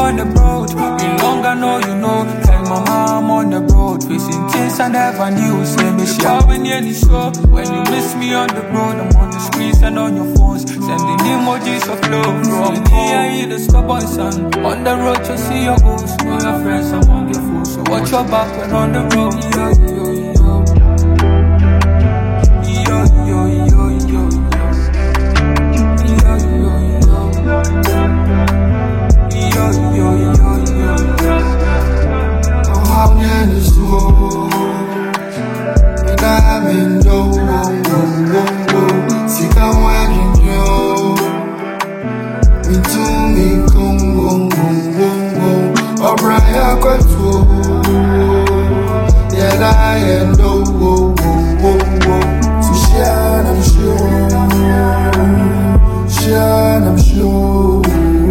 on the road. Been long, I know you know. Tell my mom I'm on the road. Facing things I never knew. Say me share when you any show. When you miss me on the road, I'm on the screens and on your phones. Sending emojis of love from me. I hear the stubborn son. On the road to see your goals. Know your friends among your fools. So watch your back when on the road. Yo, yo, yo. Yo, yo, yo, yo, yo. Yo, yo, yo. Yo, yo, yo, yo. Oh, how can you so? And I'm in no Sika wagging you. Into me, come, oh, Brian, got to. Yet I am no. Shine, I'm sure. Shine, I'm sure.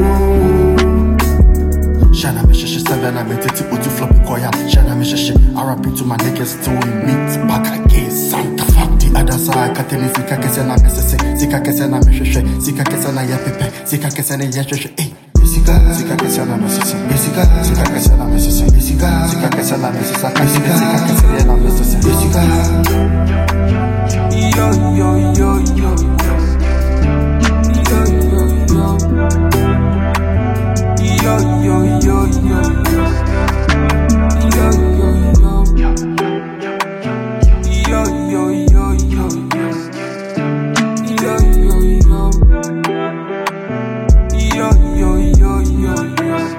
Shana Misha 7, I made it to flop Koya. Shana Misha, RP to my niggas to meet back again. Santa fuck the other side. Kateni Sika Kesana Mrs. Sika Kesana Misha, Sika Kesana Yapipe, Sika Kesana Yasha. Sika Kesana Mrs. Sika Kesana Mrs. Sika Kesana Mrs. Sika Kesana Mrs. Yo, yo, yo, yo, yo. Yo, yo, yo. Yo, yo, yo, yo, yo. Yo, yo, yo. Yo, yo, yo, yo, yo. Yo, yo, yo. Yo, yo, yo, yo, yo.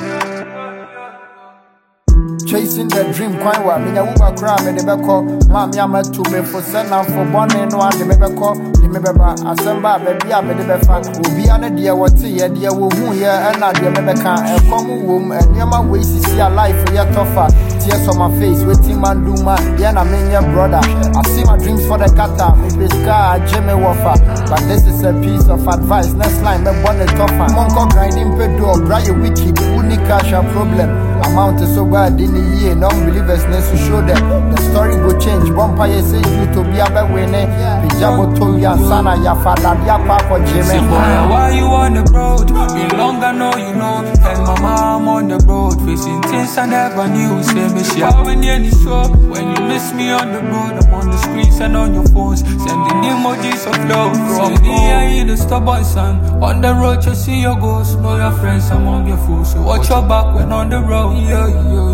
Chasing the dream, quite well. Me, I will cry, me, the back. Mammy, I'm a two me for send out for one and one. The baby, assemble, baby, I'm the back. Will be on a dear what dear will woo here and not the baby can. A common womb and near my waist to see a life for your tougher. Tears on my face, waiting man, do man. Then I mean your brother. I see my dreams for the cutter. Maybe scar, Jimmy Waffer. But this is a piece of advice. Next line, me bonnet tougher. Monko grinding pedo, Brian Wiki, unique cash a problem. Amount is so bad in the year, non-believers need to show them. The story will change. Vampire say you to be a better winner. Pijabo told ya sana ya father ya papa Jimmy. Why you on the road? Been long, I know you know. And my mom on the road, facing things I never knew. Say me share when you any show. When you miss me on the road, I'm on the screens and on your phones. Sending emojis of love from me. I hear the stubborn son. On the road, you see your goals. Know your friends among your fools. So watch your back when on the road. Yo, yo.